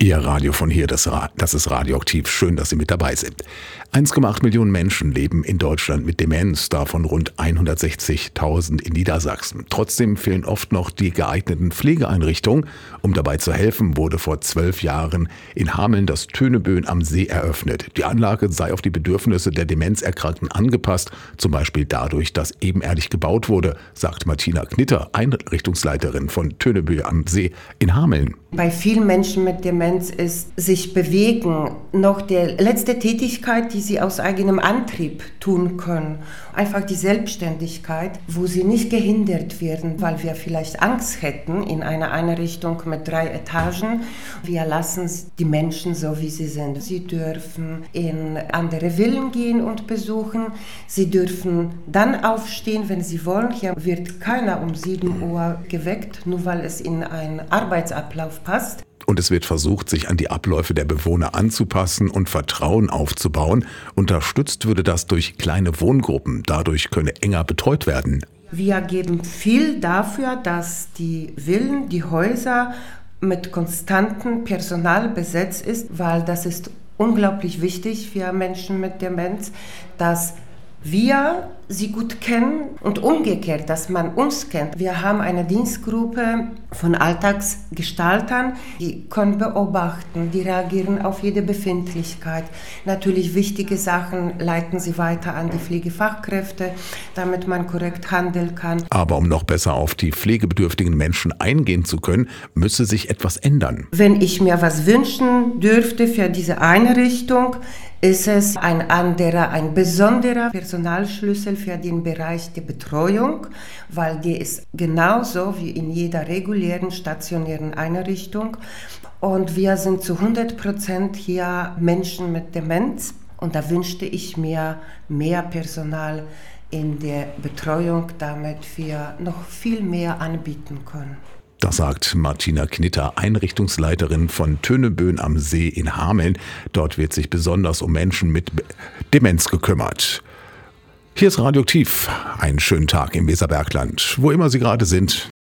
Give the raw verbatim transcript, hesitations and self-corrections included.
Ihr Radio von hier, das, Ra- das ist Radioaktiv. Schön, dass Sie mit dabei sind. eins Komma acht Millionen Menschen leben in Deutschland mit Demenz, davon rund hundertsechzigtausend in Niedersachsen. Trotzdem fehlen oft noch die geeigneten Pflegeeinrichtungen. Um dabei zu helfen, wurde vor zwölf Jahren in Hameln das Töneböen am See eröffnet. Die Anlage sei auf die Bedürfnisse der Demenzerkrankten angepasst, zum Beispiel dadurch, dass ebenerdig gebaut wurde, sagt Martina Knitter, Einrichtungsleiterin von Töneböen am See in Hameln. Bei vielen Menschen mit Demenz ist sich bewegen noch die letzte Tätigkeit, die sie aus eigenem Antrieb tun können. Einfach die Selbstständigkeit, wo sie nicht gehindert werden, weil wir vielleicht Angst hätten in einer Einrichtung mit drei Etagen. Wir lassen die Menschen so, wie sie sind. Sie dürfen in andere Villen gehen und besuchen. Sie dürfen dann aufstehen, wenn sie wollen. Hier wird keiner um sieben Uhr geweckt, nur weil es in einen Arbeitsablauf passt. Und es wird versucht, sich an die Abläufe der Bewohner anzupassen und Vertrauen aufzubauen. Unterstützt würde das durch kleine Wohngruppen. Dadurch könne enger betreut werden. Wir geben viel dafür, dass die Villen, die Häuser mit konstantem Personal besetzt ist, weil das ist unglaublich wichtig für Menschen mit Demenz, dass wir sie gut kennen und umgekehrt, dass man uns kennt. Wir haben eine Dienstgruppe von Alltagsgestaltern, die können beobachten, die reagieren auf jede Befindlichkeit. Natürlich wichtige Sachen leiten sie weiter an die Pflegefachkräfte, damit man korrekt handeln kann. Aber um noch besser auf die pflegebedürftigen Menschen eingehen zu können, müsse sich etwas ändern. Wenn ich mir was wünschen dürfte für diese Einrichtung, ist es ein anderer, ein besonderer Personalschlüssel für den Bereich der Betreuung, weil die ist genauso wie in jeder regulären stationären Einrichtung. Und wir sind zu hundert Prozent hier Menschen mit Demenz. Und da wünschte ich mir mehr Personal in der Betreuung, damit wir noch viel mehr anbieten können. Das sagt Martina Knitter, Einrichtungsleiterin von Töneböen am See in Hameln. Dort wird sich besonders um Menschen mit Demenz gekümmert. Hier ist Radioaktiv. Einen schönen Tag im Weserbergland. Wo immer Sie gerade sind,